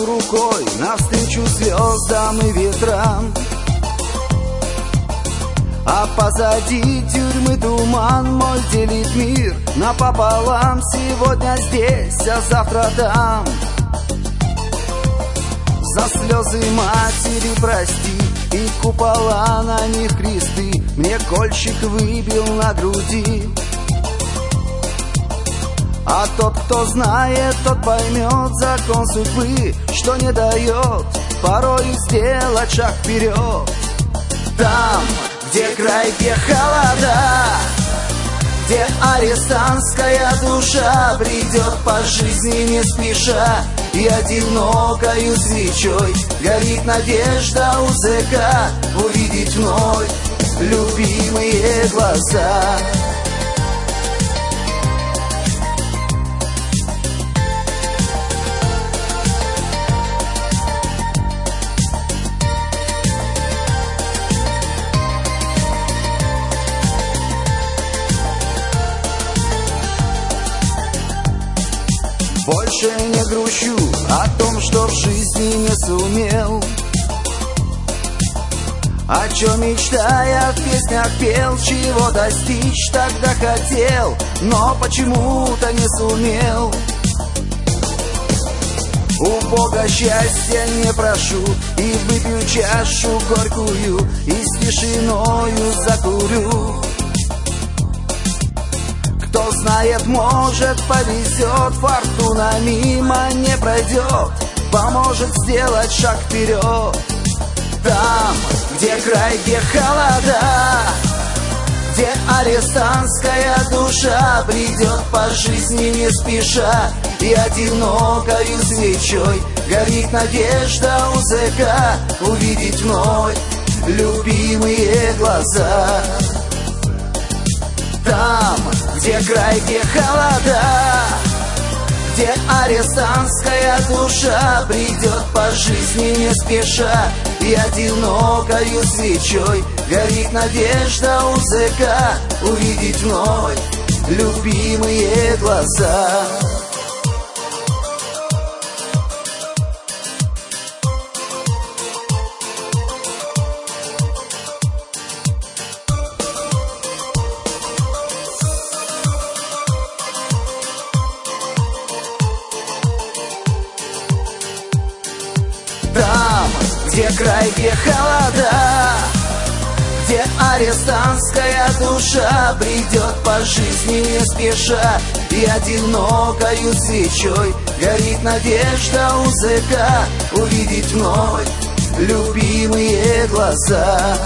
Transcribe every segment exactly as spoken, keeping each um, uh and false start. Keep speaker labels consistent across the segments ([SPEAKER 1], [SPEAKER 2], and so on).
[SPEAKER 1] Машу рукой навстречу звездам и ветрам, а позади тюрьмы туман мой делит мир напополам. Сегодня здесь, а завтра там. За слезы матери прости и купола на них кресты мне кольчик выбил на груди. А тот, кто знает, тот поймет закон судьбы, что не дает порой сделать шаг вперед. Там, где край, где холода, где арестантская душа бредет по жизни не спеша, и одинокою свечой горит надежда у зэка увидеть вновь любимые глаза. Больше не грущу о том, что в жизни не сумел, о чем мечтая в песнях пел, чего достичь тогда хотел, но почему-то не сумел. У Бога счастья не прошу и выпью чашу горькую и с тишиною закурю. Кто знает, может, повезет, фортуна мимо не пройдет, поможет сделать шаг вперед. Там, где край, где холода, где арестантская душа бредет по жизни не спеша, и одинокою свечой горит надежда у зэка увидеть вновь любимые глаза. Там, где край, где холода, где арестантская душа бредет по жизни не спеша, и одинокою свечой горит надежда у зэка увидеть вновь любимые глаза. Там, где край, где холода, где арестантская душа бредет по жизни не спеша, и одинокою свечой горит надежда у зэка увидеть вновь любимые глаза.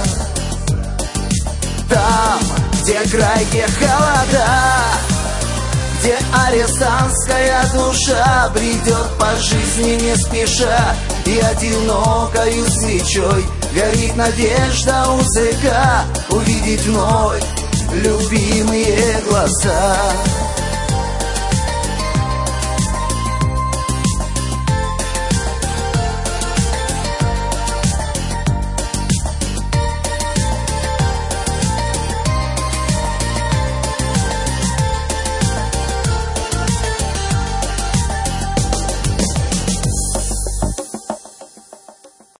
[SPEAKER 1] Там, где край, где холода, где арестантская душа бредет по жизни не спеша, и одинокою свечой горит надежда у зэка увидеть вновь любимые глаза.